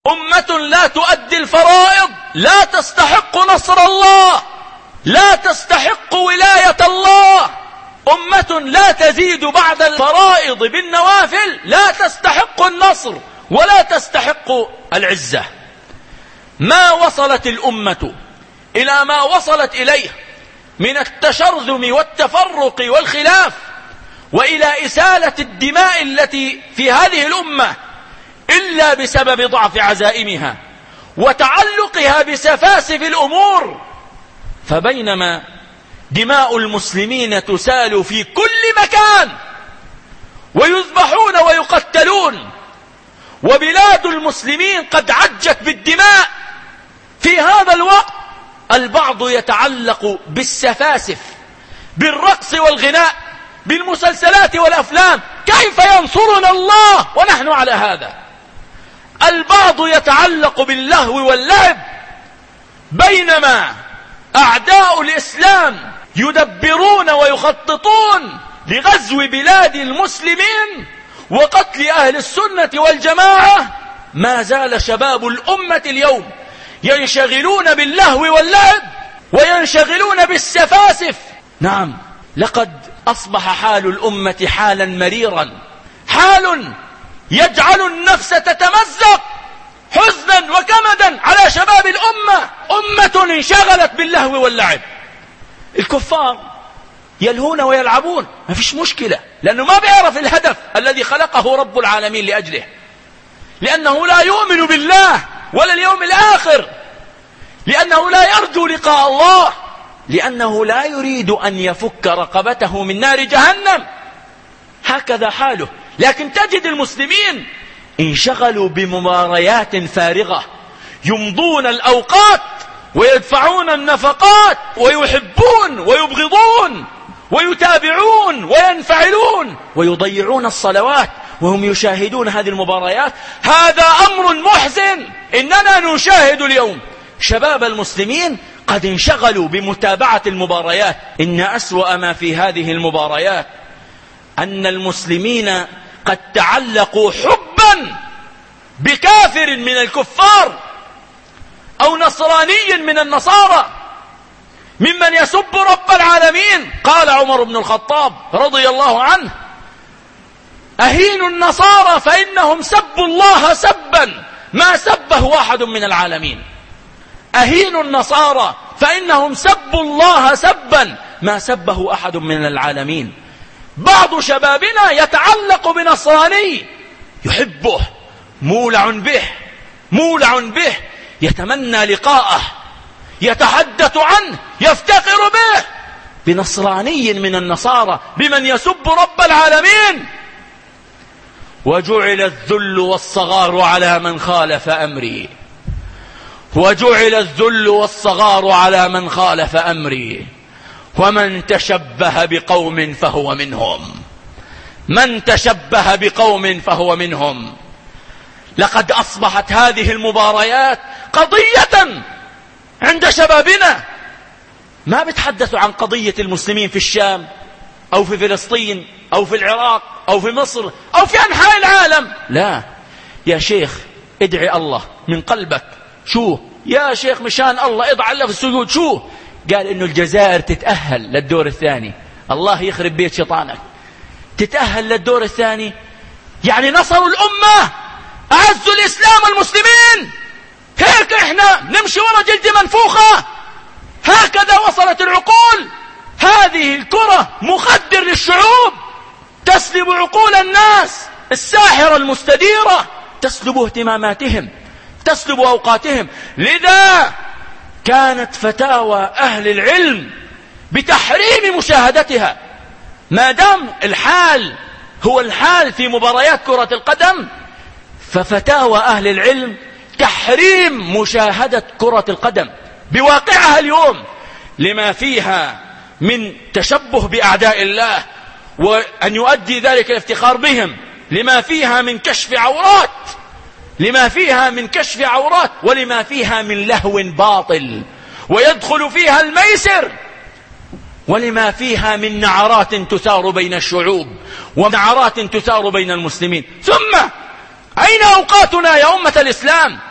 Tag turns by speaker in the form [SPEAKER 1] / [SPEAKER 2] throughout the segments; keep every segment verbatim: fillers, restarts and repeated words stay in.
[SPEAKER 1] أمة لا تؤدي الفرائض لا تستحق نصر الله، لا تستحق ولاية الله. أمة لا تزيد بعد الفرائض بالنوافل لا تستحق النصر ولا تستحق العزة. ما وصلت الأمة إلى ما وصلت إليه من التشرذم والتفرق والخلاف، وإلى إسالة الدماء التي في هذه الأمة، إلا بسبب ضعف عزائمها وتعلقها بسفاسف الأمور. فبينما دماء المسلمين تسال في كل مكان ويذبحون ويقتلون، وبلاد المسلمين قد عجت بالدماء، في هذا الوقت البعض يتعلق بالسفاسف، بالرقص والغناء، بالمسلسلات والأفلام. كيف ينصرنا الله ونحن على هذا؟ البعض يتعلق باللهو واللعب، بينما أعداء الإسلام يدبرون ويخططون لغزو بلاد المسلمين وقتل أهل السنة والجماعة. ما زال شباب الأمة اليوم ينشغلون باللهو واللعب وينشغلون بالسفاسف. نعم، لقد أصبح حال الأمة حالا مريرا، حال يجعل النفس تتمزق حزنا وكمدا على شباب الأمة. أمة انشغلت باللهو واللعب. الكفار يلهون ويلعبون، ما فيش مشكلة، لأنه ما بيعرف الهدف الذي خلقه رب العالمين لأجله، لأنه لا يؤمن بالله ولا اليوم الآخر، لأنه لا يرجو لقاء الله، لأنه لا يريد أن يفك رقبته من نار جهنم. هكذا حاله. لكن تجد المسلمين انشغلوا بمباريات فارغة، يمضون الأوقات ويدفعون النفقات ويحبون ويبغضون ويتابعون وينفعلون ويضيعون الصلوات وهم يشاهدون هذه المباريات. هذا أمر محزن. إننا نشاهد اليوم شباب المسلمين قد انشغلوا بمتابعة المباريات. إن أسوأ ما في هذه المباريات أن المسلمين قد تعلقوا حبا بكافر من الكفار أو نصراني من النصارى ممن يسب رب العالمين. قال عمر بن الخطاب رضي الله عنه: أهينوا النصارى فإنهم سبوا الله سبا ما سبه واحد من العالمين. أهينوا النصارى فإنهم سبوا الله سبا ما سبه أحد من العالمين. بعض شبابنا يتعلق بنصراني، يحبه، مولع به مولع به، يتمنى لقاءه، يتحدث عنه، يفتخر به. بنصراني من النصارى، بمن يسب رب العالمين. وجعل الذل والصغار على من خالف أمري وجعل الذل والصغار على من خالف أمري ومن تشبه بقوم فهو منهم. من تشبه بقوم فهو منهم. لقد أصبحت هذه المباريات قضية عند شبابنا. ما بتحدثوا عن قضية المسلمين في الشام أو في فلسطين أو في العراق أو في مصر أو في أنحاء العالم. لا يا شيخ، ادعي الله من قلبك. شو يا شيخ مشان الله اضع الله في السجود. شو قال؟ إنه الجزائر تتأهل للدور الثاني. الله يخرب بيت شيطانك. تتأهل للدور الثاني يعني نصروا الأمة، أعزوا الإسلام والمسلمين. هيك إحنا نمشي ورا جلد منفوخة؟ هكذا وصلت العقول. هذه الكرة مخدر للشعوب، تسلب عقول الناس، الساحرة المستديرة، تسلب اهتماماتهم، تسلب أوقاتهم. لذا كانت فتاوى أهل العلم بتحريم مشاهدتها. ما دام الحال هو الحال في مباريات كرة القدم، ففتاوى أهل العلم تحريم مشاهدة كرة القدم بواقعها اليوم، لما فيها من تشبه بأعداء الله وأن يؤدي ذلك الافتخار بهم، لما فيها من كشف عورات لما فيها من كشف عورات ولما فيها من لهو باطل ويدخل فيها الميسر، ولما فيها من نعرات تثار بين الشعوب ونعرات تثار بين المسلمين. ثم أين أوقاتنا يا أمة الإسلام؟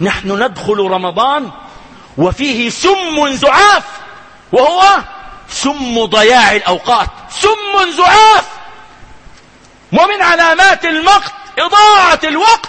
[SPEAKER 1] نحن ندخل رمضان وفيه سم زعاف، وهو سم ضياع الأوقات، سم زعاف. ومن علامات المقت إضاعة الوقت،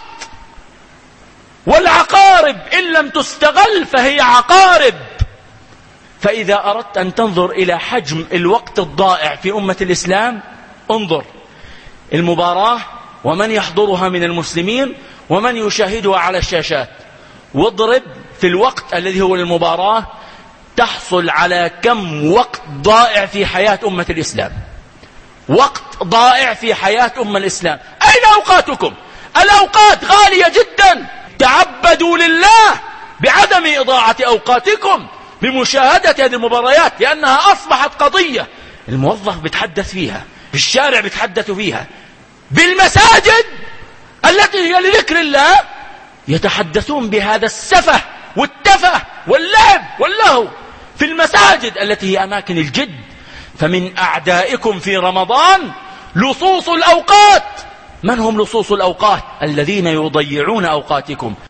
[SPEAKER 1] والعقارب إن لم تستغل فهي عقارب. فإذا أردت أن تنظر إلى حجم الوقت الضائع في أمة الإسلام، انظر المباراة ومن يحضرها من المسلمين ومن يشاهدها على الشاشات، واضرب في الوقت الذي هو المباراة تحصل على كم وقت ضائع في حياة أمة الإسلام. وقت ضائع في حياة أمة الإسلام. أين أوقاتكم؟ الأوقات غالية جدا. تعبدوا لله بعدم إضاعة أوقاتكم بمشاهدة هذه المباريات، لأنها أصبحت قضية الموظف بيتحدث فيها، بالشارع بيتحدث فيها، بالمساجد التي هي لذكر الله يتحدثون بهذا السفه والتفه واللعب واللهو في المساجد التي هي أماكن الجد. فمن أعدائكم في رمضان لصوص الأوقات. من هم لصوص الأوقات؟ الذين يضيعون أوقاتكم.